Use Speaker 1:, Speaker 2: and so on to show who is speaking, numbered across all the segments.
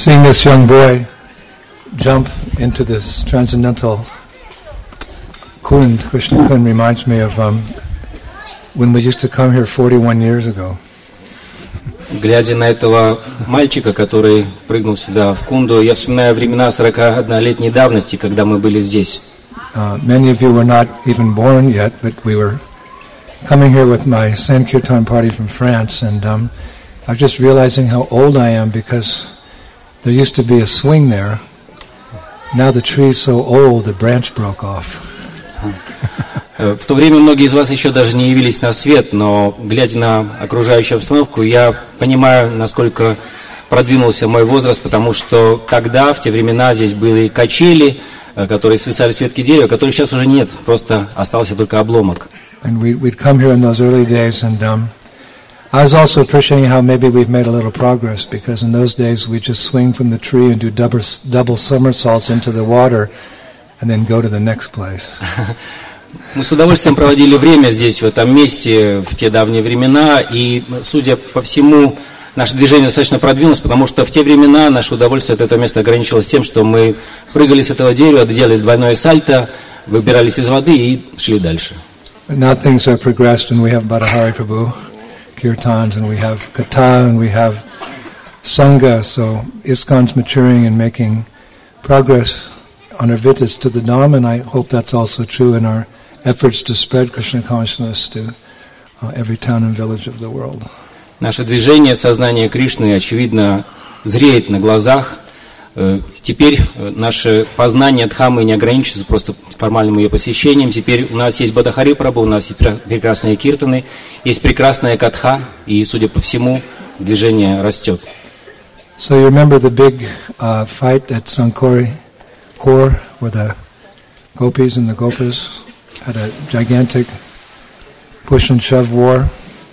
Speaker 1: Seeing this young boy jump into this transcendental Kund, Krishna Kund, reminds me of when we used to come here 41 years ago.
Speaker 2: Глядя на этого мальчика, который прыгнул сюда в Кунду, я вспоминаю времена 41-летней давности, когда мы были здесь.
Speaker 1: Many of you were not even born yet, but we were coming here with my Sankirtan party from France, and I was just realizing how old I am because there used to be a swing there. Now the tree is so old, the branch broke off.
Speaker 2: В то время многие из вас еще даже не явились на свет, но, глядя на окружающую обстановку, я понимаю, насколько продвинулся мой возраст, потому что тогда, в те времена, здесь были качели, которые свисали с ветки дерева, которых сейчас уже нет, просто остался только обломок.
Speaker 1: And we'd come here in those early days, and I was also appreciating how maybe we've made a little progress, because in those days we just swing from the tree and do double somersaults into the water, and then go to the next place.
Speaker 2: Мы с удовольствием проводили время здесь, в этом месте, в те давние времена, и, судя по всему, наше движение достаточно продвинулось, потому что в те времена наше удовольствие от этого места ограничивалось тем, что мы прыгали с этого дерева, делали двойное сальто, выбирались из воды и шли дальше.
Speaker 1: Now things have progressed, and we have Bhattahari Prabhu kirtans, and we have Katha, and we have Sangha, so ISKCON's maturing and making progress on our visits to the Dham, and I hope that's also true in our efforts to spread Krishna consciousness to every town and village of the world.
Speaker 2: Наше движение сознания Кришны, очевидно, зреет на глазах. Теперь наше познание Дхаммы не ограничивается просто формальным ее посещением. Теперь у нас есть Бхаттахари Прабху, у нас есть прекрасные киртаны, есть прекрасная Катха, и, судя по всему, движение растет.
Speaker 1: So you remember the big fight at Sankori Khor, where the gopis and the gopas had a gigantic push and shove war?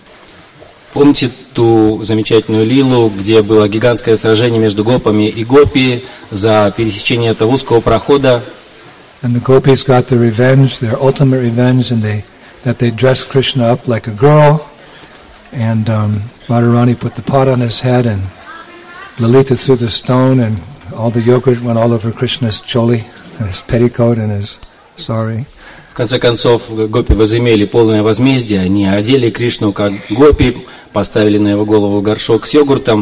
Speaker 2: Помните ту замечательную лилу, где было гигантское сражение между гопами и гопи за пересечение этого узкого прохода?
Speaker 1: And the gopis got their revenge, their ultimate revenge, and they dressed Krishna up like a girl, and Radharani put the pot on his head, and Lalita threw the stone, and all the yogurt went all over Krishna's choli, and his petticoat, and his sari.
Speaker 2: В конце концов, гопи возымели полное возмездие, они одели Кришну как гопи, поставили на его голову горшок с йогуртом,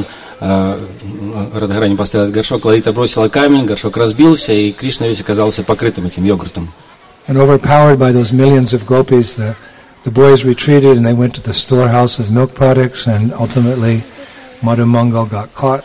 Speaker 2: Радхарани поставила горшок, Лалита бросила камень, горшок разбился, и Кришна весь оказался покрытым этим йогуртом.
Speaker 1: And overpowered by those millions of gopis, the boys retreated and they went to the storehouse of milk products, and ultimately Madhu Mangal got caught.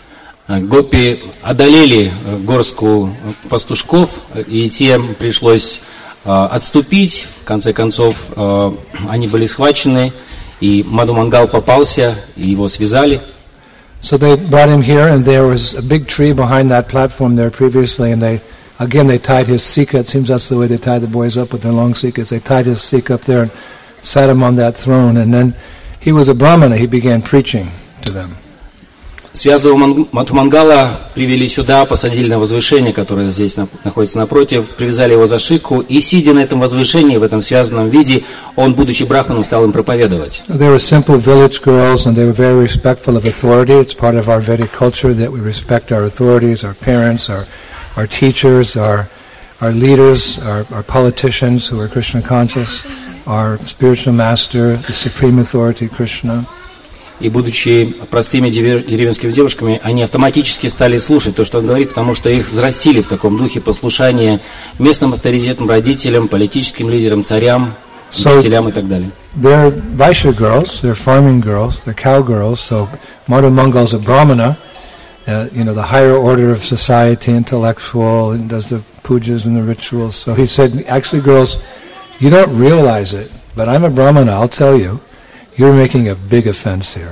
Speaker 2: Гопи одолели горстку пастушков, и тем пришлось отступить. В конце концов, они были схвачены, и Мадху Мангал попался, и его связали.
Speaker 1: So they brought him here, and there was a big tree behind that platform there previously, and they tied his sika. It seems that's the way they tied the boys up with their long sikas. They tied his sika up there and sat him on that throne, and then he was a brahmana. He began preaching to them.
Speaker 2: Связанного Мадху Мангала привели сюда, посадили на возвышение, которое здесь находится напротив, привязали его за шику, и, сидя на этом возвышении, в этом связанном виде, он, будучи брахманом, стал им проповедовать.
Speaker 1: They were simple village girls, and they were very respectful of authority. It's part of our Vedic culture that we respect our authorities, our parents, our teachers, our leaders, our politicians who are Krishna conscious, our spiritual master, the supreme authority, Krishna.
Speaker 2: И, будучи простыми деревенскими девушками, они автоматически стали слушать то, что он говорит, потому что их взрастили в таком духе послушания местным авторитетам, родителям, политическим лидерам, царям, учителям и так далее.
Speaker 1: They're Vaishya girls, they're farming girls, they're cow girls, so Madhu Mangal is a brahmana, the higher order of society, intellectual, and does the pujas and the rituals. So he said, actually girls, you don't realize it, but I'm a brahmana, I'll tell you. You're making a big offense here.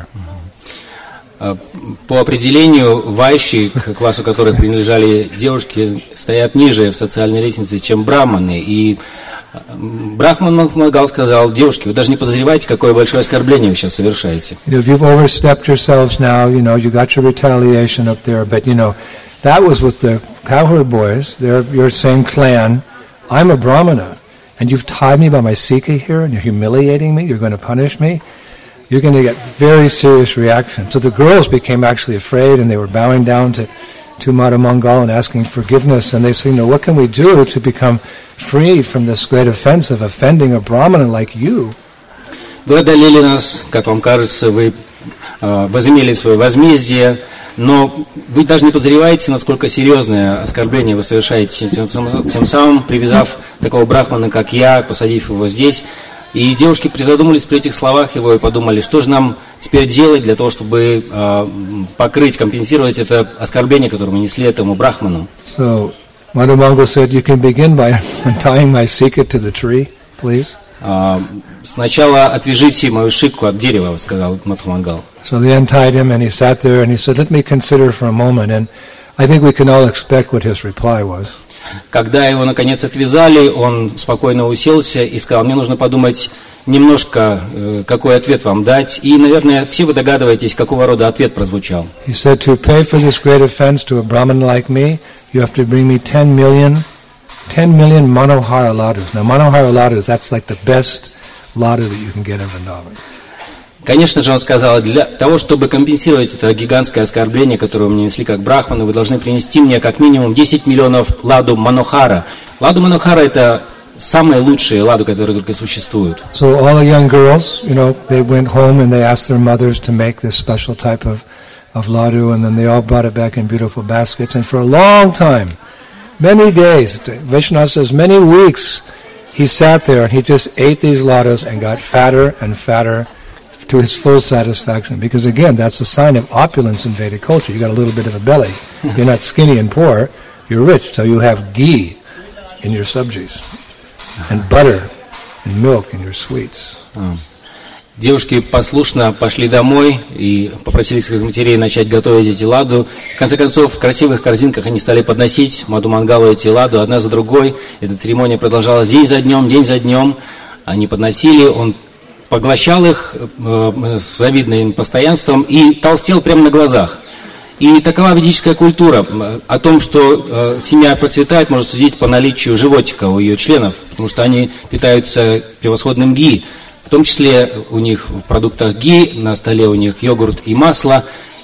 Speaker 2: По определению, вайши, к классу которых принадлежали девушки, стоят ниже в социальной лестнице, чем брахманы. И Брахман Мангал сказал: девушки, вы даже не подозреваете, какое большое оскорбление вы сейчас совершаете.
Speaker 1: If you've overstepped yourselves now, you got your retaliation up there, but that was with the cowherd boys. They're your same clan. I'm a brahmana. And you've tied me by my sika here, and you're humiliating me, you're going to punish me. you're going to get very serious reaction. So the girls became actually afraid, and they were bowing down to Madhu Mangal and asking forgiveness. And they said, what can we do to become free from this great offense of offending a Brahmana like you?
Speaker 2: Вы одолели нас, как вам кажется, вы возымели свое возмездие, но вы даже не подозреваете, насколько серьезное оскорбление вы совершаете, тем самым привязав такого брахмана, как я, посадив его здесь. И девушки призадумались при этих словах его и подумали, что же нам теперь делать для того, чтобы покрыть, компенсировать это оскорбление, которое мы несли этому брахману.
Speaker 1: So, Madhu Mangal said, you can begin by untying my sika to the tree, please.
Speaker 2: Сначала отвяжите мою шикку от дерева, сказал Мадху Мангал.
Speaker 1: So they untied him, and he sat there, and he said, let me consider for a moment. And I think we can all expect what his reply was.
Speaker 2: Когда его, наконец, отвязали, он спокойно уселся и сказал, мне нужно подумать немножко, какой ответ вам дать. И, наверное, все вы догадываетесь, какого рода ответ прозвучал.
Speaker 1: He said, to pay for this great offense to a Brahmin like me, you have to bring me 10 million Manohara ladus. Now, Manohara ladus, that's like the best ladu that you can get in Vrindavan.
Speaker 2: Конечно же, он сказал, для того, чтобы компенсировать это гигантское оскорбление, которое вы мне несли как брахману, вы должны принести мне как минимум 10 миллионов ладу Манохара. Ладу Манохара – это самые лучшие ладу, которые только существуют.
Speaker 1: So all the young girls, they went home and they asked their mothers to make this special type of laddu, and then they all brought it back in beautiful baskets. And for a long time, many days, Vishwanath says many weeks, he sat there and he just ate these ladus and got fatter and fatter to his full satisfaction. Because again, that's a sign of opulence in Vedic culture. You got a little bit of a belly. You're not skinny and poor. You're rich. So you have ghee in your sabjis, and butter, and milk in your sweets.
Speaker 2: Девушки послушно пошли домой и попросили своих матерей начать готовить эти ладу. В конце концов, в красивых корзинках они стали подносить Мадху Мангалу эти ладу одна за другой. Эта церемония продолжалась день за днем. Они подносили, он поглощал их с завидным постоянством и толстел прямо на глазах. И такова ведическая культура. О том, что семья процветает, можно судить по наличию животика у ее членов, потому что они питаются превосходным ги. В том числе у них в продуктах ги, на столе у них йогурт и масло.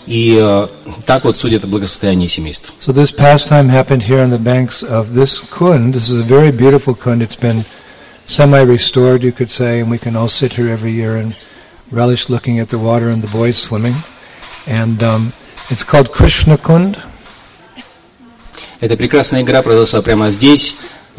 Speaker 2: И так вот судят о благосостоянии семейства.
Speaker 1: So this pastime happened here on the banks of this kund. This is a very beautiful kund. It's been semi-restored, you could say, and we can all sit here every year and relish looking at the water and the boys swimming. And it's called Krishna Kund.
Speaker 2: Эта прекрасная игра произошла прямо здесь,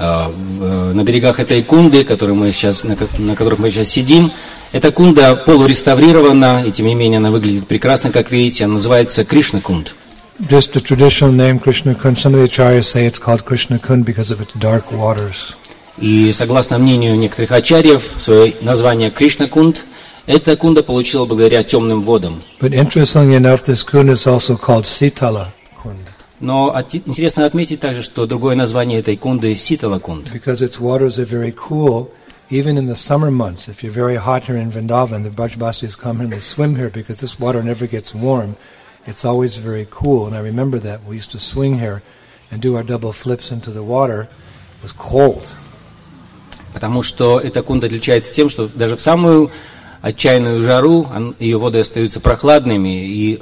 Speaker 2: на берегах этой кунды, на которых мы сейчас сидим. Эта кунда полуреставрирована, и тем не менее она выглядит прекрасно, как видите. Она называется Кришна Кунд.
Speaker 1: Just the traditional name Krishna Kund. Some of the acharyas say it's called Krishna Kund because of its dark waters.
Speaker 2: И согласно мнению некоторых ачарьев, свое название Кришна Кунд, эта кунда получила благодаря темным водам.
Speaker 1: But interestingly enough, this kund is also called Sitala Kund.
Speaker 2: Но интересно отметить также, что другое название этой кунды Ситала Кунд.
Speaker 1: Because its waters are very cool, even in the summer months. If you're very hot here in Vrindavan, the Brajbasis come and they swim here because this water never gets warm. It's always very cool. And I remember that we used to swing here and do our double flips into the water. It was cold.
Speaker 2: Потому что эта кунда отличается тем, что даже в самую отчаянную жару ее воды остаются прохладными. И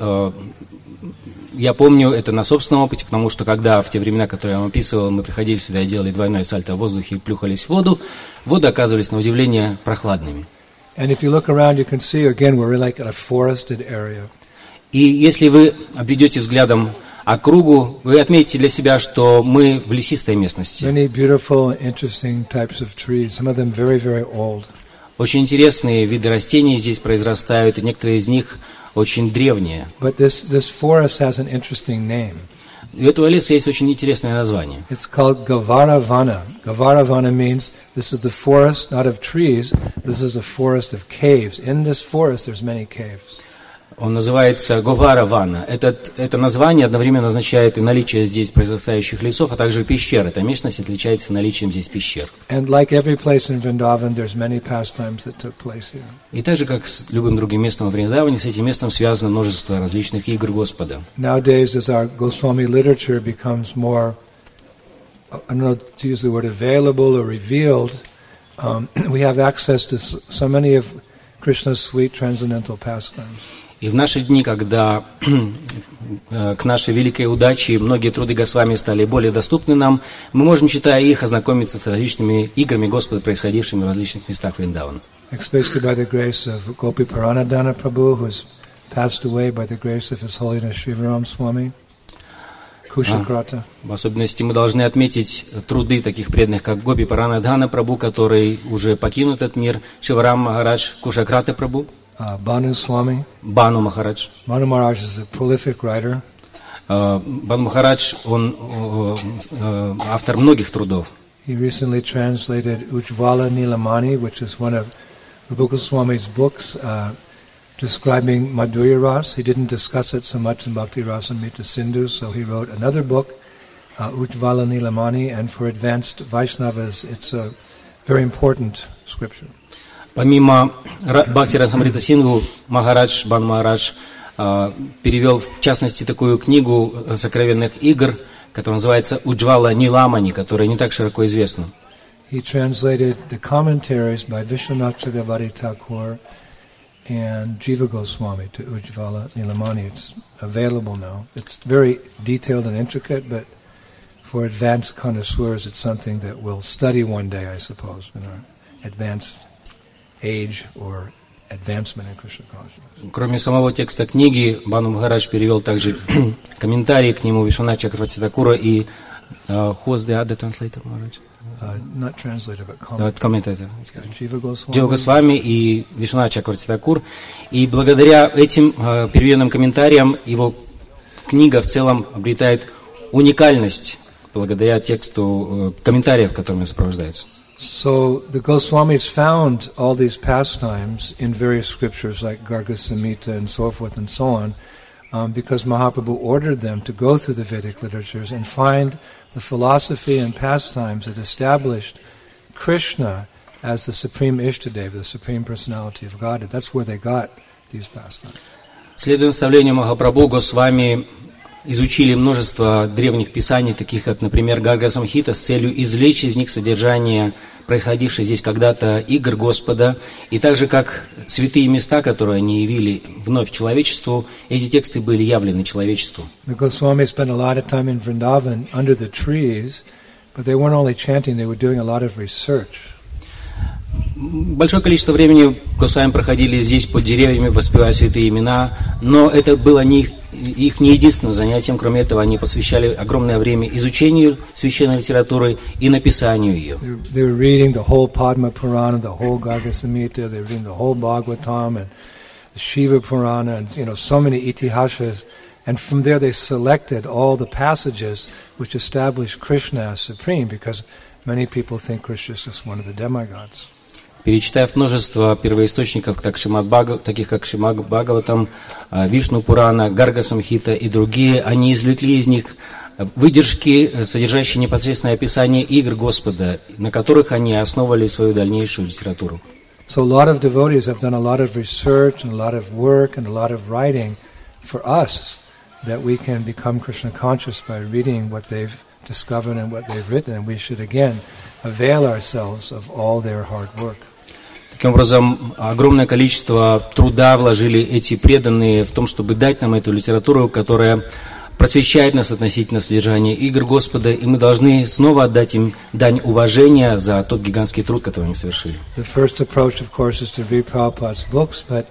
Speaker 2: я помню это на собственном опыте, потому что когда в те времена, которые я вам описывал, мы приходили сюда и делали двойное сальто в воздухе и плюхались в воду, воды оказывались на удивление прохладными.
Speaker 1: And if you look around, you can see again we're like in a forested area.
Speaker 2: И если вы обведете взглядом округу, вы отметите для себя, что мы в лесистой местности.
Speaker 1: Many beautiful, interesting types of trees. Some of them very, very old.
Speaker 2: Очень интересные виды растений здесь произрастают, и некоторые из них очень древние.
Speaker 1: But this forest has an interesting name.
Speaker 2: У этого леса есть очень интересное название.
Speaker 1: It's called Gavaravana. Gavaravana means this is the forest not of trees. This is a forest of caves. In this forest, there's many caves.
Speaker 2: Он называется Говаравана. Это название одновременно означает и наличие здесь произрастающих лесов, а также пещер. Эта местность отличается наличием здесь пещер.
Speaker 1: And like every place in Vrindavan, there's many pastimes that took place here.
Speaker 2: И так же, как с любым другим местом в Вриндаване, с этим местом связано множество различных игр Господа.
Speaker 1: Nowadays, as our Goswami literature becomes more, I don't know to use the word available or revealed, we have access to so many of Krishna's sweet transcendental pastimes.
Speaker 2: И в наши дни, когда к нашей великой удаче многие труды Госвами стали более доступны нам, мы можем, читая их, ознакомиться с различными играми Господа, происходившими в различных местах Вриндавана.
Speaker 1: Especially by the grace of Gopi Paranadhana Prabhu, who has passed away by the grace of His Holiness Shivaram Swami, Kushakrata.
Speaker 2: В особенности мы должны отметить труды таких преданных, как Гопи Паранадхана Прабhu, который уже покинул этот мир, Шиварам Махарадж, Кушакрата Прабhu,
Speaker 1: Banu Swami.
Speaker 2: Бану Махарадж.
Speaker 1: Banu Maharaj is a prolific writer.
Speaker 2: Бану Махарадж, он автор многих трудов.
Speaker 1: He recently translated Ujjvala Nilamani, which is one of Rupa Goswami's books describing Madhurya Ras. He didn't discuss it so much in Bhakti Rasamrita Sindhu, so he wrote another book, Ujjvala Nilamani, and for advanced Vaishnavas, it's a very important scripture.
Speaker 2: Помимо Бхакти Расамрита Сингху, Махарадж, Бан Махарадж перевел, в частности, такую книгу сокровенных игр, которая называется Уджвала Ниламани, которая не так широко известна.
Speaker 1: He translated the commentaries by Vishwanath Chakravarti Thakur and Jiva Goswami to Ujjvala Nilamani. It's available now. It's very detailed and intricate, but for advanced connoisseurs, it's something that we'll study one day, I suppose, in our advanced age or advancement in Krishna consciousness.
Speaker 2: Кроме самого текста книги, Бану Махарадж перевел также комментарии к нему Вишванат Чакраварти Такура и who was the other translator, Maharaj?
Speaker 1: Not translator, but commentator.
Speaker 2: Commentator.
Speaker 1: Jiva Goswami.
Speaker 2: Джива Госвами и Вишванат Чакраварти Такур. И благодаря этим переведенным комментариям его книга в целом обретает уникальность благодаря тексту комментариев, которыми сопровождается.
Speaker 1: So the Goswamis found all these pastimes in various scriptures like Garga Samhita and so forth and so on, because Mahaprabhu ordered them to go through the Vedic literatures and find the philosophy and pastimes that established Krishna as the supreme Ishtadeva, the supreme personality of Godhead. That's where they got these pastimes.
Speaker 2: Следуя наставлению Махапрабху, Госвами изучили множество древних писаний, таких как, например, Гарга Самхита, с целью извлечь из них содержание происходивших здесь когда-то игр Господа, и также как святые места, которые они явили вновь человечеству, эти тексты были явлены человечеству.
Speaker 1: The Goswamis spent a lot of time in Vrindavan under the trees, but they weren't only chanting, they were doing a lot of research.
Speaker 2: Большое количество времени Госвами проходили здесь под деревьями, воспевая святые имена, но это было не их не единственным занятием. Кроме этого, они посвящали огромное время изучению священной литературы и написанию ее.
Speaker 1: They were reading the whole Padma Purana, the whole Garga Samhita, they were reading the whole Bhagavatam and the Shiva Purana, and so many itihasas. And from there they selected all the passages which establish Krishna as supreme, because many people think Krishna is just one of the demigods.
Speaker 2: Перечитав множество первоисточников, таких как Шримад Бхагаватам, Вишну Пурана, Гарга Самхита и другие, они извлекли из них выдержки, содержащие непосредственное описание игр Господа, на которых они основывали свою дальнейшую литературу.
Speaker 1: So a lot of devotees have done a lot of research and a lot of work and a lot of writing for us, that we can become Krishna conscious by reading what they've discovered and what they've written, and we should again avail ourselves of all their hard work.
Speaker 2: Таким образом, огромное количество труда вложили эти преданные в том, чтобы дать нам эту литературу, которая просвещает нас относительно содержания игр Господа, и мы должны снова отдать им дань уважения за тот гигантский труд, который они совершили.
Speaker 1: The first approach, of course, is to read Prabhupada's books, but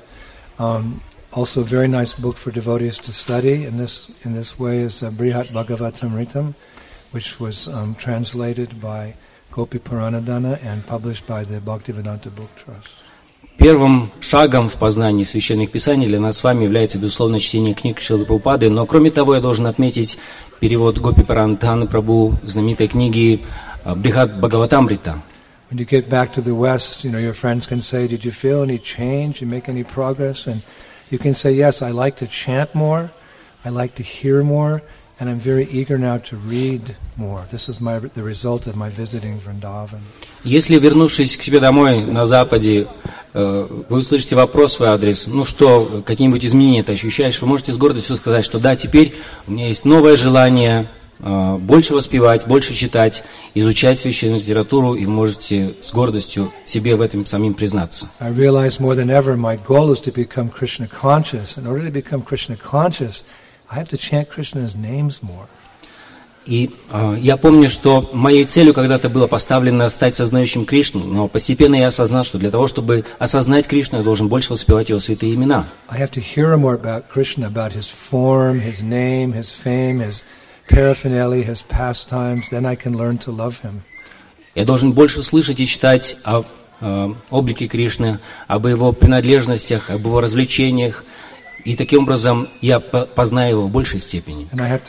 Speaker 1: also a very nice book for devotees to study in this way is Brihat Bhagavatamritam, which was translated by Gopi Paranadhana and published by the Bhaktivedanta Book Trust.
Speaker 2: Первым шагом в познании священных писаний для нас с вами является, безусловно, чтение книг Шрилы Прабхупады, но кроме того я должен отметить перевод Гопи Паранадханы Прабху знаменитой книги Брихат Бхагаватамрита.
Speaker 1: When you get back to the West, your friends can say, did you feel any change? You make any progress? And you can say, yes, I like to chant more, I like to hear more, and I'm very eager now to read more. This is the result of my visiting Vrindavan.
Speaker 2: Если, вернувшись к себе домой на Западе, вы услышите вопрос в свой адрес, какие-нибудь изменения ты ощущаешь, вы можете с гордостью сказать, что да, теперь у меня есть новое желание больше воспевать, больше читать, изучать священную литературу, и можете с гордостью себе в этом самим признаться.
Speaker 1: I realize more than ever my goal is to become Krishna conscious. In order to become Krishna conscious, I have to chant Krishna's names more.
Speaker 2: И я помню, что моей целью когда-то было поставлено стать сознающим Кришну, но постепенно я осознал, что для того, чтобы осознать Кришну, я должен больше воспевать его святые имена.
Speaker 1: I have to hear more about Krishna, about his form, his name, his fame, his paraphernalia, his pastimes. Then I can learn to love him.
Speaker 2: Я должен больше слышать и читать о облике Кришны, об его принадлежностях, об его развлечениях. И таким образом я познаю его в большей степени.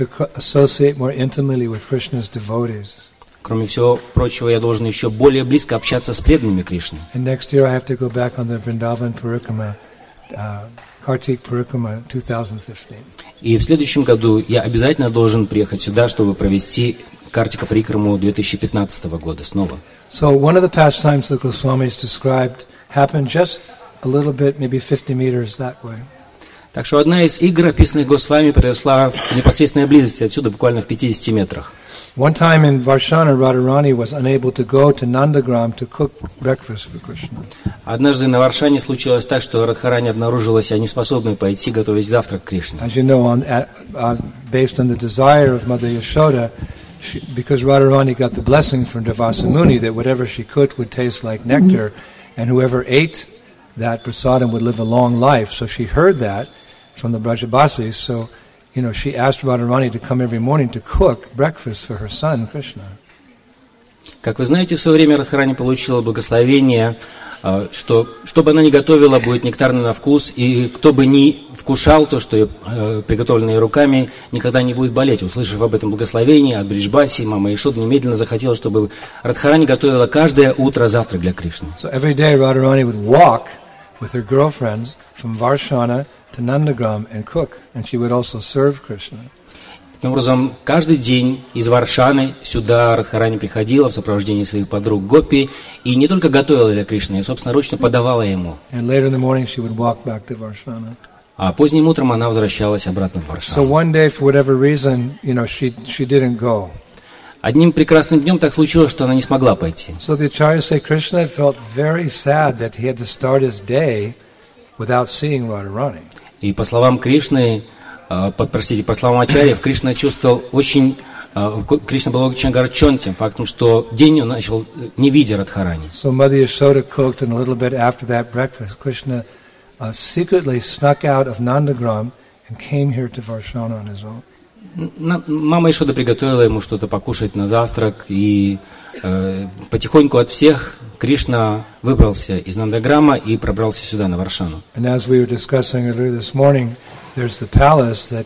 Speaker 2: Кроме всего прочего, я должен еще более близко общаться с преданными Кришны. И в следующем году я обязательно должен приехать сюда, чтобы провести Картика Парикраму 2015 года снова.
Speaker 1: So one of the pastimes the Goswamis described happened just a little bit, maybe 50 meters that way.
Speaker 2: Так что одна из игр, описанных Госвами, произошла в непосредственной близости отсюда, буквально в 50 метрах.
Speaker 1: One time in Varshana, Radharani was unable to go to Nandagram to cook breakfast for Krishna.
Speaker 2: Однажды на Варшане случилось так, что Радхарани обнаружилась неспособной пойти готовить завтрак Кришне.
Speaker 1: As you know, based on the desire of Mother Yashoda, because Radharani got the blessing from Devasa Muni that whatever she cooked would taste like nectar, and whoever ate that prasadam would live a long life. So she heard that from the Brajabasis, so she asked Radharani to come every morning to cook breakfast for her son Krishna.
Speaker 2: Как вы знаете, в свое время Радхарани получила благословение, что бы она ни готовила, будет нектарный на вкус, и кто бы ни вкушал то, что приготовлено руками, никогда не будет болеть. Услышав об этом благословении от Бриджбаси, мама Ишода немедленно захотела, чтобы Радхарани готовила каждое утро завтрак для Кришны.
Speaker 1: So every day Radharani would walk with her girlfriends from Varshana to Nandagram and cook, and she would also serve Krishna.
Speaker 2: Таким образом, каждый день из Варшаны сюда Радхарани приходила в сопровождении своих подруг Гопи и не только готовила для Кришны, а собственноручно подавала ему.
Speaker 1: And later in the morning she would walk back to Varshana.
Speaker 2: А поздним утром она возвращалась обратно в Варшану.
Speaker 1: So one day, for whatever reason, she didn't go.
Speaker 2: Одним прекрасным днем так случилось, что она не смогла пойти.
Speaker 1: So the acharyas say Krishna felt very sad that he had to start his day without seeing Radharani. И
Speaker 2: по словам Кришны, по словам ачарьев, Кришна чувствовал Кришна был очень огорчен тем фактом, что день он начал не видя Радхарани.
Speaker 1: So Mother Yashoda cooked, and a little bit after that breakfast, Krishna secretly snuck out of Nandagram and came here to Varshana on his own.
Speaker 2: Мама Ишода приготовила ему что-то покушать на завтрак, и потихоньку от всех Кришна выбрался из Нандаграма и пробрался сюда, на Варшану.
Speaker 1: And as we were discussing earlier this morning, there's the palace that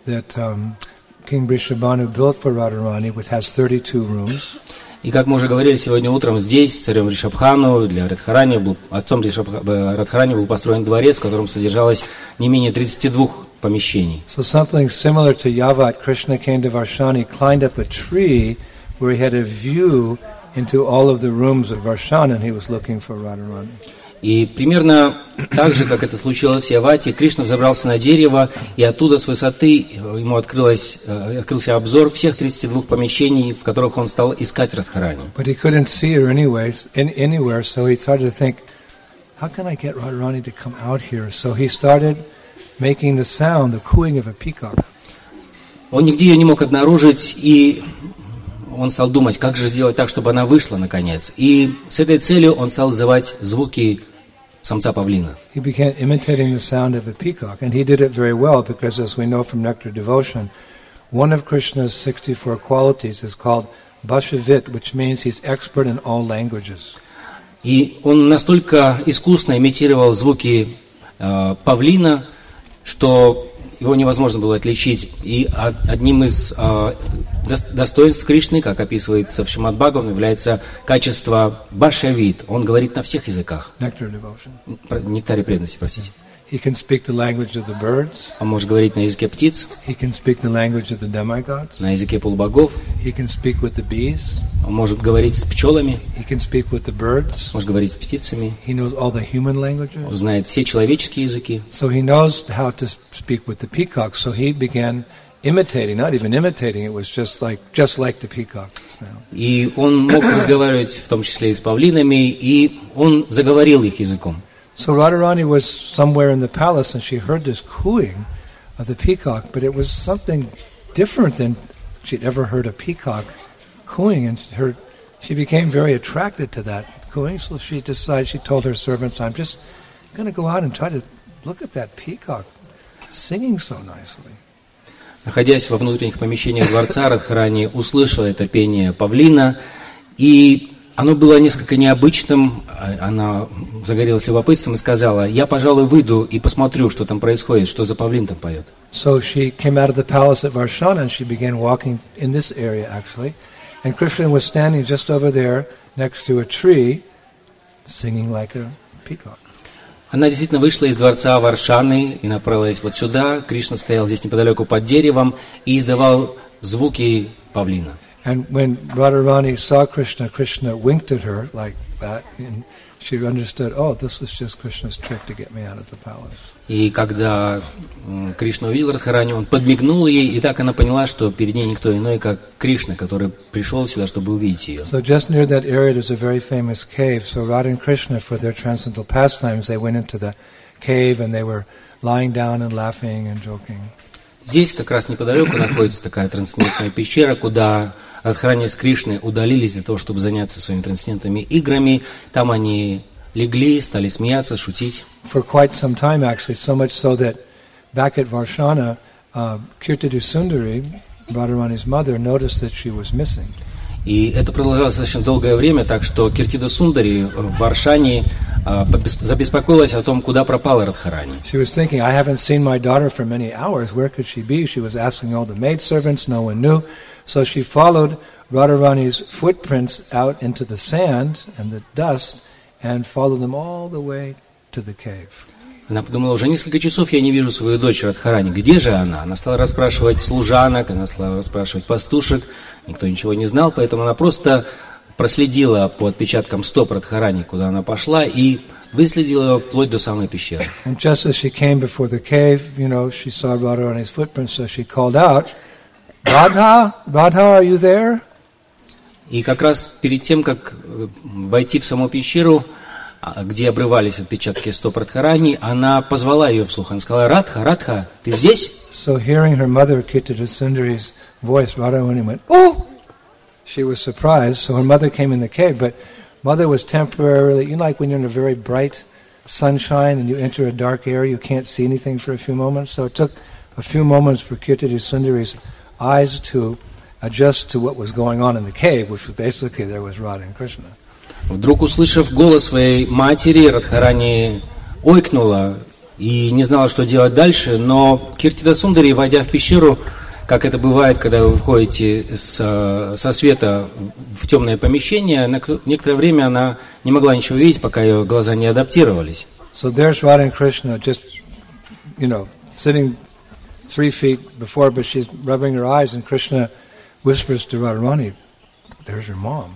Speaker 1: King Vrishabhanu built for Radharani, which has 32 rooms.
Speaker 2: И как мы уже говорили сегодня утром, здесь царем Вришабхану для Радхарани отцом Радхарани был построен дворец, в котором содержалось не менее 32 помещений.
Speaker 1: So something similar to Yavat, Krishna came to Varshani, climbed up a tree where he had a view into all of the rooms of Varshana, and he was looking for Radharani.
Speaker 2: И примерно так же, как это случилось в Явате, Кришна взобрался на дерево, и оттуда с высоты ему открылся обзор всех 32 помещений, в которых он стал искать Радхарани.
Speaker 1: But he couldn't see her anywhere, so he started to think, how can I get Radharani to come out here? So he started making the sound, the cooing of a peacock.
Speaker 2: Он нигде ее не мог обнаружить, и он стал думать, как же сделать так, чтобы она вышла наконец. И с этой целью он стал называть звуки самца павлина.
Speaker 1: He began imitating the sound of a peacock, and he did it very well, because as we know from Nectar Devotion, one of Krishna's 64 qualities is called Bhashavit, which means he's expert in all languages.
Speaker 2: И он настолько искусно имитировал звуки павлина, что его невозможно было отличить. И одним из достоинств Кришны, как описывается в Шримад Бхагаватам, является качество башавит. Он говорит на всех языках. Нектаре преданности, простите.
Speaker 1: He can speak the language of the birds.
Speaker 2: Он может говорить на языке птиц.
Speaker 1: He can speak the language of the demigods.
Speaker 2: На языке полубогов.
Speaker 1: He can speak with the bees.
Speaker 2: Он может говорить с пчелами.
Speaker 1: He can speak with the birds.
Speaker 2: Может говорить с птицами.
Speaker 1: He knows all the human languages.
Speaker 2: Он знает все человеческие языки.
Speaker 1: So he knows how to speak with the peacock. So he began imitating, not even imitating, it was just like the peacock's sound.
Speaker 2: И он мог разговаривать, в том числе и с павлинами, и он заговорил их языком.
Speaker 1: So Radharani was somewhere in the palace and she heard this cooing of the peacock, but it was something different than she'd ever heard a peacock cooing, and she became very attracted to that cooing, so she told her servants, I'm just going to go out and try to look at that peacock singing so nicely.
Speaker 2: Находясь во внутренних помещениях дворца, Радхарани услышала это пение павлина, и оно было несколько необычным. Она загорелась любопытством и сказала: я, пожалуй, выйду и посмотрю, что там происходит, что за павлин там поет.
Speaker 1: So she came out of the palace at Varshana and she began walking in this area actually, and Krishna was standing just over there next to a tree, singing like a peacock.
Speaker 2: Она действительно вышла из дворца Варшаны и направилась вот сюда. Кришна стоял здесь неподалеку под деревом и издавал звуки павлина.
Speaker 1: And when Radharani saw Krishna, Krishna winked at her like that, and she understood, oh, this was just Krishna's trick to get me out of the palace.
Speaker 2: И когда Кришна увидел Радхарани, он подмигнул ей, и так она поняла, что перед ней никто иной, как Кришна, который пришел сюда, чтобы увидеть ее.
Speaker 1: So just near that area there's a very famous cave. So Radha and Krishna, for their transcendental pastimes, they went into the cave and they were lying down and laughing and joking.
Speaker 2: Здесь как раз неподалеку находится такая трансцендентная пещера, куда Радхарани с Кришной удалились для того, чтобы заняться своими трансцендентными играми. Там они легли, стали смеяться, шутить.
Speaker 1: For quite some time, actually, so much so that back at Varshana, Kirtida Sundari, Radharani's mother, noticed that she was missing.
Speaker 2: И это продолжалось достаточно долгое время, так что Киртида Сундари в Варшане забеспокоилась о том, куда пропала Радхарани.
Speaker 1: She was thinking, I haven't seen my daughter for many hours. Where could she be? She was asking all the maidservants. No one knew. So she followed Radharani's footprints out into the sand and the dust and followed them all the way to the cave.
Speaker 2: Она подумала, уже несколько часов я не вижу свою дочь Радхарани. Где же она? Она стала расспрашивать служанок, она стала расспрашивать пастушек. Никто ничего не знал, поэтому она просто проследила по отпечаткам стоп Радхарани, куда она пошла, и выследила ее вплоть до самой пещеры.
Speaker 1: And just as she came before the cave, she saw Radharani's footprints, so she called out, Radha, Radha, are you there?
Speaker 2: И как раз перед тем, как войти в саму пещеру, где обрывались отпечатки стоп Радхарани, она позвала ее вслух. Она сказала: Радха, Радха, ты здесь?
Speaker 1: So hearing her mother, Kirtida Sundari's voice, Radharani went, oh! She was surprised. So her mother came in the cave, but mother was temporarily, like when you're in a very bright sunshine and you enter a dark area, you can't see anything for a few moments. So it took a few moments for Kirtida Sundari's eyes to adjust to what was going on in the cave, which was basically there was Radha and Krishna.
Speaker 2: Вдруг, услышав голос своей матери, Радхарани ойкнула и не знала, что делать дальше, но Киртида Сундари, войдя в пещеру, как это бывает, когда вы входите со света в темное помещение, некоторое время она не могла ничего видеть, пока ее глаза не адаптировались.
Speaker 1: So there's Radha and Krishna just, sitting 3 feet before, but she's rubbing her eyes, and Krishna whispers to Radharani, there's your mom.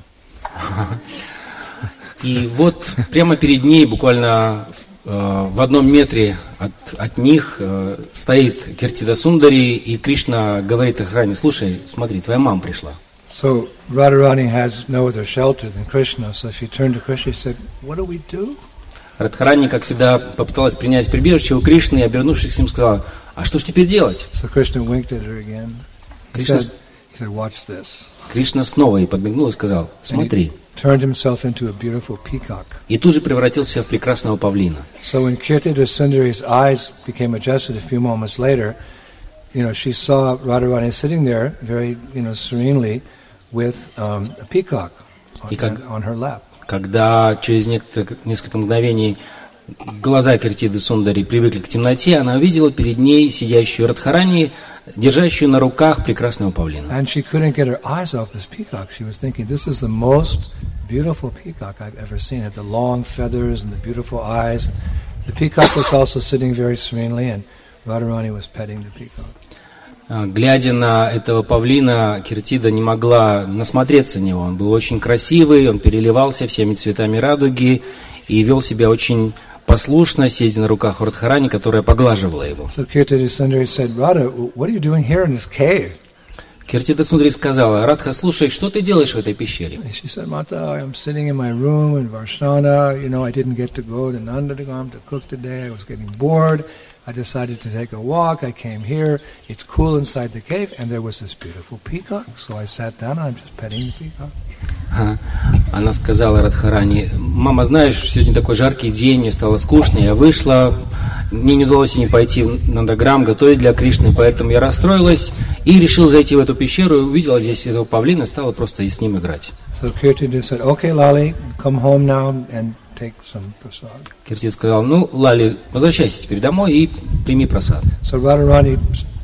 Speaker 1: И
Speaker 2: вот прямо перед ней, буквально в 1 метре от них, стоит Киртида Сундари, и Кришна говорит Радхарани: слушай, смотри, твоя мама пришла.
Speaker 1: So Radharani has no other shelter than Krishna, so she turned to Krishna and said, what do we do?
Speaker 2: Радхарани, как всегда, попыталась принять прибежище у Кришны, и, обернувшись к ним, сказала: а что ж теперь делать?
Speaker 1: So Krishna winked at her again. He said, watch this.
Speaker 2: Кришна снова ей подмигнул и сказал: смотри.
Speaker 1: Turned himself into a beautiful peacock.
Speaker 2: И тут же превратился в прекрасного павлина.
Speaker 1: So when Kirtida Sundari's eyes became adjusted a few moments later, she saw Radharani sitting there very, serenely with a peacock on her lap.
Speaker 2: Когда через несколько мгновений глаза Киртиды Сундари привыкли к темноте, она увидела перед ней сидящую Радхарани, держащую на руках прекрасного павлина.
Speaker 1: And she couldn't get her eyes off this peacock. She was thinking, this is the most beautiful peacock I've ever seen. It had the long feathers and the beautiful eyes. The peacock was also sitting very serenely, and Radharani was petting the peacock.
Speaker 2: Глядя на этого павлина, Киртида не могла насмотреться на него. Он был очень красивый, он переливался всеми цветами радуги и вел себя очень послушно, сидя на руках у Радхарани, которая поглаживала его.
Speaker 1: So Kirtida Sundari said, Radha, what are you doing here in this cave?
Speaker 2: Киртида Сундари сказала: Радха, слушай, что ты делаешь в этой пещере?
Speaker 1: And she said, Mata, I'm sitting in my room in Varshana. You know, I didn't get to go to Nandadagam to cook today. I was getting bored. I decided to take a walk. I came here. It's cool inside the cave, and there was this beautiful peacock. So I sat down, and I'm just petting the peacock.
Speaker 2: Она сказала Радхарани: мама, знаешь, сегодня такой жаркий день, мне стало скучно, я вышла, мне не удалось не пойти в Нандаграм готовить для Кришны, поэтому я расстроилась и решила зайти в эту пещеру, увидела здесь этого павлина и стала просто и с ним играть.
Speaker 1: So Kirtida said, okay, Lali, come home now and take some prasad.
Speaker 2: Киртида сказал: ну, Лали, возвращайся теперь домой и прими прасад.
Speaker 1: So Radharani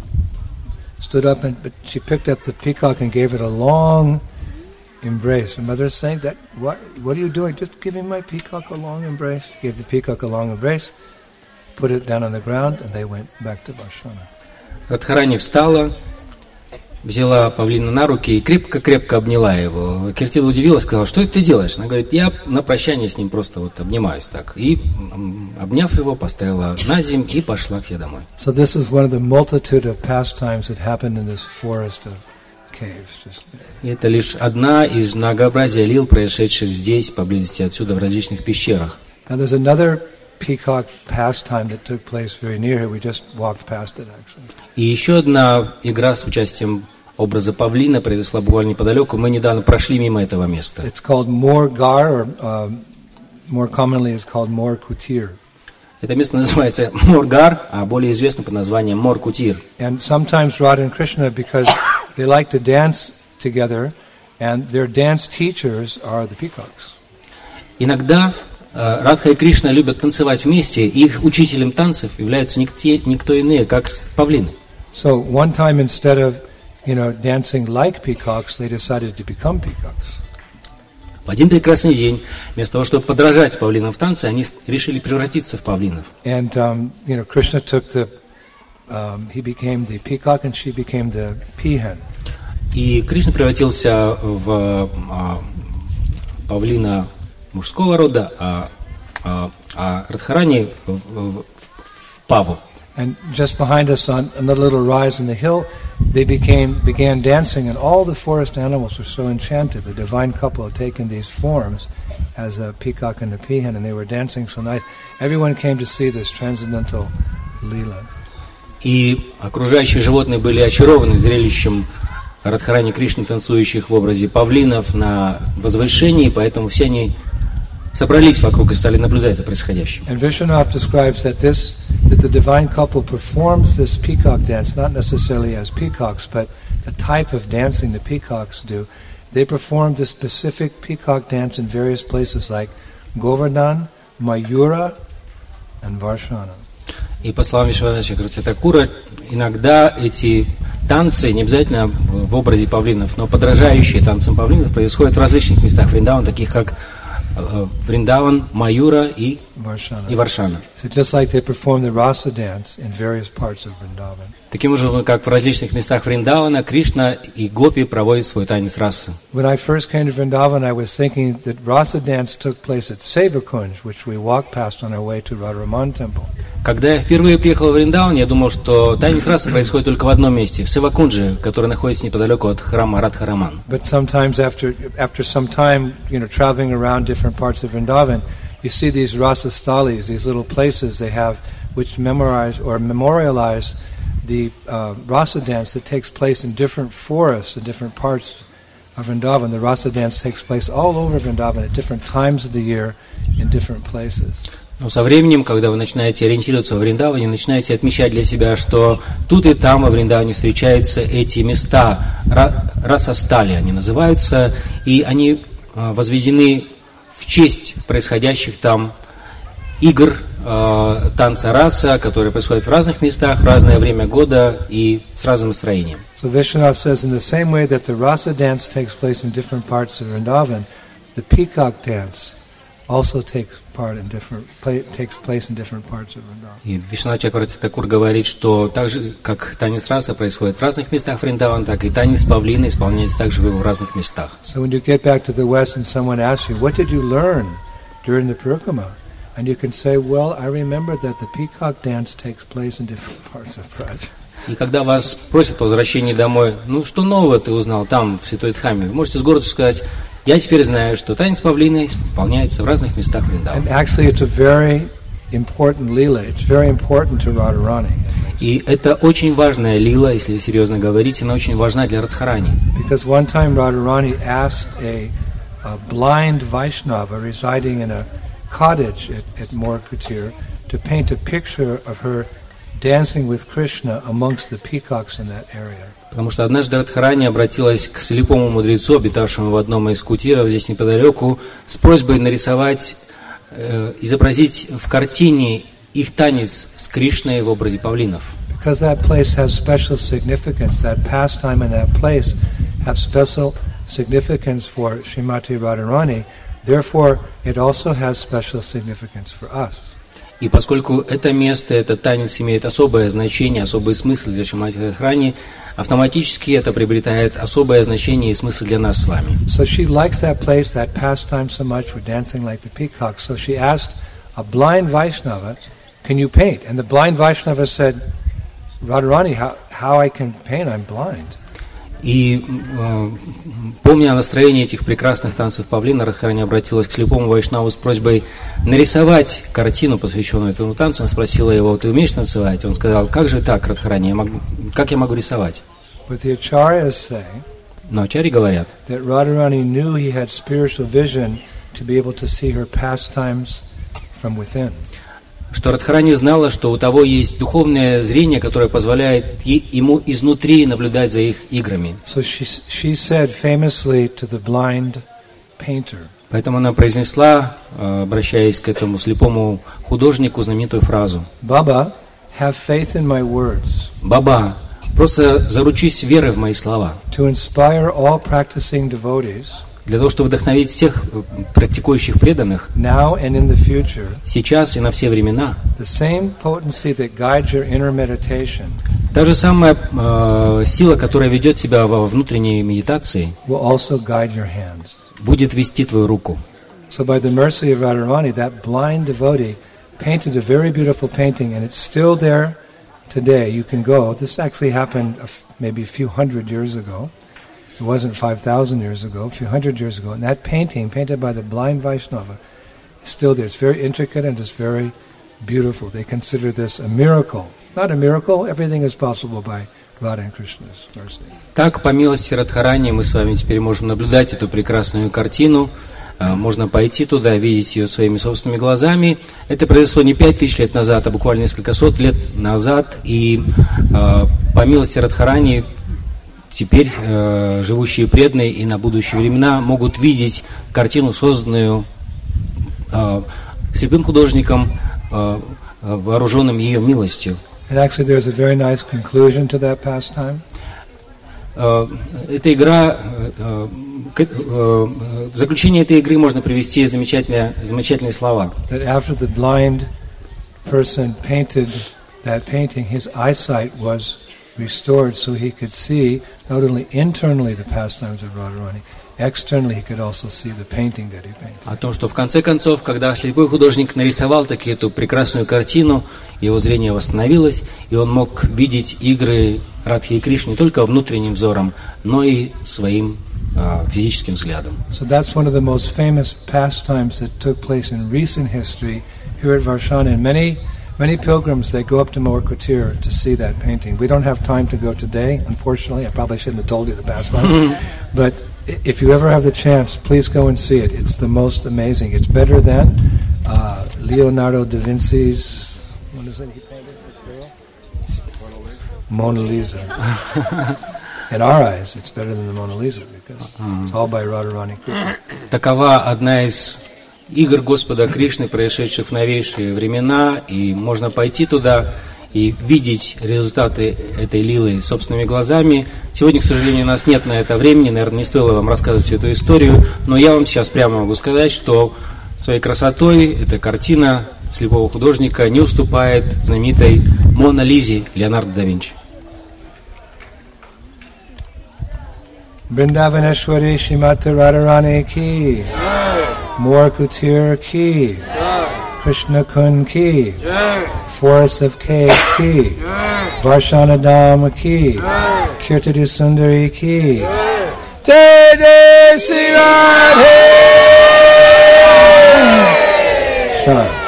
Speaker 1: stood up, but she picked up the peacock and gave it a long embrace. And mother is saying that, what are you doing? Just giving my peacock a long embrace. She gave the peacock a long embrace, put it down on the ground, and they went back to Varshana.
Speaker 2: Радхарани встала, взяла павлина на руки и крепко-крепко обняла его. Киртида удивилась, сказала: что это ты делаешь? Она говорит: я на прощание с ним просто вот обнимаюсь так. И, обняв его, поставила на землю и пошла к себе домой.
Speaker 1: So this is one of the multitude of pastimes that happened in this forest of caves.
Speaker 2: И это лишь одна из многообразия лил, происшедших здесь, поблизости отсюда, в различных пещерах.
Speaker 1: Now there's another peacock pastime that took place very near here. We just walked past it actually.
Speaker 2: И еще одна игра с участием образа павлина произошла буквально неподалеку. Мы недавно прошли мимо этого места.
Speaker 1: It's called Morgar, or more commonly it's called Mor Kutir.
Speaker 2: Это место называется Моргар, а более известно под названием Мор-Кутир.
Speaker 1: And sometimes Radha and Krishna, because they like to dance together, and their dance teachers are the peacocks.
Speaker 2: Иногда Радха и Кришна любят танцевать вместе, и их учителем танцев являются никто иные, как павлины.
Speaker 1: So one time, instead of, dancing like peacocks, they decided to become peacocks.
Speaker 2: В один прекрасный день, вместо того, чтобы подражать павлинам в танце, они решили превратиться в павлинов.
Speaker 1: And Krishna took he became the peacock, and she became the peahen.
Speaker 2: И Кришна превратился в павлина мужского рода, а Радхарани в паву.
Speaker 1: And just behind us on another little rise in the hill, they began dancing, and all the forest animals were so enchanted. The divine couple had taken these forms as a peacock and a peahen, and they were dancing so nice. Everyone came to see this transcendental Leela.
Speaker 2: И окружающие животные были очарованы зрелищем Радхарани Кришны, танцующих в образе павлинов на возвышении, поэтому все они собрались вокруг и стали наблюдать за происходящим.
Speaker 1: And Vishwanath describes that the divine couple performs this peacock dance, not necessarily as peacocks, but the type of dancing the peacocks do. They perform this specific peacock dance in various places like Govardhan, Mayura, and Varshana.
Speaker 2: И по словам Вишванатха Тхакура, иногда эти танцы, не обязательно в образе павлинов, но подражающие танцам павлинов, происходят в различных местах Вриндавана, таких как Вриндаван, Маюра и Варшана.
Speaker 1: So just like they perform the rasa dance in various parts of Vrindavan.
Speaker 2: Таким же, как в различных местах Вриндавана, Кришна и Гопи проводят свой танец расы.
Speaker 1: When I first came to Vrindavan, I was thinking that rasa dance took place at Sevakunj, which we walked past on our way to Radharaman temple.
Speaker 2: Когда я впервые приехал в Вриндаван, я думал, что танец расы происходит только в одном месте, в Севакундже, который находится неподалеку от храма Радхараман.
Speaker 1: But sometimes after some time, traveling around different parts of Vrindavan, you see these rasa stalis, these little places they have, which memorialize the rasa dance that takes place in different forests in different parts of Vrindavan. The rasa dance takes place all over Vrindavan at different times of the year in different places.
Speaker 2: Но со временем, когда вы начинаете ориентироваться во Вриндаване, начинаете отмечать для себя, что тут и там во Вриндаване встречаются эти места, расастали они называются, и они возведены в честь происходящих там игр танца раса, которые происходят в разных местах, в разное время года и с разным настроением.
Speaker 1: So Vishwanath says, in the same way that the rasa dance takes place in different parts of Vrindavan, the peacock dance also takes place in different parts of Vrindavan.
Speaker 2: И Вишванат Чакраварти Тхакур говорит, что так же, как танец раса происходит в разных местах Вриндавана, так и танец павлина исполняется также в разных местах.
Speaker 1: So when you get back to the West and someone asks you, what did you learn during the Parikrama? And you can say, well, I remember that the peacock dance takes place in different parts of Braj.
Speaker 2: И когда вас просят по возвращении домой, ну что нового ты узнал там, в Святой Дхамме, вы можете с гордостью сказать, я теперь знаю, что танец павлина исполняется в разных местах Вриндавана.
Speaker 1: And actually it's a very important lila. It's very important to Radharani.
Speaker 2: И это очень важная лила, если серьезно говорить, она очень важна для Радхарани.
Speaker 1: Because one time Radharani asked a blind Vaishnava residing in a cottage at Morkutir to paint a picture of her dancing with Krishna amongst the peacocks in that area.
Speaker 2: Потому что однажды Радхарани обратилась к слепому мудрецу, обитавшему в одном из кутиров здесь неподалеку, с просьбой нарисовать, изобразить в картине их танец с Кришной в образе павлинов.
Speaker 1: Because that place has special significance, that pastime and that place have special significance for Srimati Radharani, therefore it also has special significance for us.
Speaker 2: И поскольку это место, этот танец имеет особое значение, особый смысл для Шримати Радхарани, автоматически это приобретает особое значение и смысл для нас с вами.
Speaker 1: So she likes that place, that pastime so much for dancing like the peacock. So she asked a blind Vaishnava, can you paint? And the blind Vaishnava said, Radharani, how I can paint? I'm blind.
Speaker 2: И помня настроение этих прекрасных танцев павлина, Радхарани обратилась к слепому Вайшнаву с просьбой нарисовать картину, посвященную этому танцу. Она спросила его, ты умеешь танцевать? Он сказал, как же так, Радхарани, как я могу рисовать?
Speaker 1: But the acharyas say
Speaker 2: Но ачарьи говорят,
Speaker 1: that Radharani knew he had spiritual vision to be able to see her pastimes from within.
Speaker 2: Что Радхарани знала, что у того есть духовное зрение, которое позволяет ему изнутри наблюдать за их играми.
Speaker 1: So she said famously to the blind painter,
Speaker 2: Поэтому она произнесла, обращаясь к этому слепому художнику, знаменитую фразу.
Speaker 1: Baba, have faith in my words.
Speaker 2: Баба, просто заручись верой в мои слова.
Speaker 1: To inspire all practicing devotees,
Speaker 2: Для того, чтобы вдохновить всех практикующих преданных,
Speaker 1: now and in the future,
Speaker 2: сейчас и на все времена,
Speaker 1: the same potency that guides your inner meditation
Speaker 2: та же самая сила, которая ведет тебя во внутренней медитации,
Speaker 1: will also guide your hands.
Speaker 2: будет вести твою руку.
Speaker 1: So by the mercy of Radharani, that blind devotee painted a very beautiful painting, and it's still there today. You can go. This actually happened maybe a few hundred years ago. It wasn't 5,000 years ago, a few hundred years ago. And that painting, painted by the blind Vaishnava, is still there. It's very intricate and it's very beautiful. They consider this a miracle. Not a miracle, everything is possible by Radha and Krishna's mercy.
Speaker 2: Так, по милости Радхарани, мы с вами теперь можем наблюдать эту прекрасную картину. Можно пойти туда, видеть ее своими собственными глазами. Это произошло не 5000 лет назад, а буквально несколько сот лет назад. И по милости Радхарани теперь живущие преданные и на будущие времена могут видеть картину, созданную слепым художником, вооруженным ее милостью.
Speaker 1: And actually there's a very nice conclusion to that pastime.
Speaker 2: Эта игра, в заключение этой игры можно привести замечательные слова.
Speaker 1: That after the blind person painted that painting, his eyesight was restored so he could see not only internally the pastimes of Radharani, externally he could also see the painting that he painted.
Speaker 2: О том, что в конце концов, когда слепой художник нарисовал таки эту прекрасную картину, его зрение восстановилось, и он мог видеть игры Радхи и Кришны не только внутренним взором, но и своим физическим взглядом.
Speaker 1: So that's one of the most famous pastimes that took place in recent history here at Varshan, and many pilgrims, they go up to Morkutir to see that painting. We don't have time to go today, unfortunately. I probably shouldn't have told you the past one. But if you ever have the chance, please go and see it. It's the most amazing. It's better than Leonardo da Vinci's, what is it he painted? Mona Lisa. In our eyes, it's better than the Mona Lisa because it's all by Radharani Krishna.
Speaker 2: Такова одна из игр Господа Кришны, происшедших в новейшие времена, и можно пойти туда и видеть результаты этой лилы собственными глазами. Сегодня, к сожалению, у нас нет на это времени, наверное, не стоило вам рассказывать всю эту историю, но я вам сейчас прямо могу сказать, что своей красотой эта картина слепого художника не уступает знаменитой Мона Лизе Леонардо да Винчи.
Speaker 1: Vrindavaneshwari Shrimati Radharani ki, Morkutir ki, Krishna Kund ki, Forest of K ki, Varshanadama ki, Kirtadi Sundari ki, Jai Jai Sri Radhe! Shah.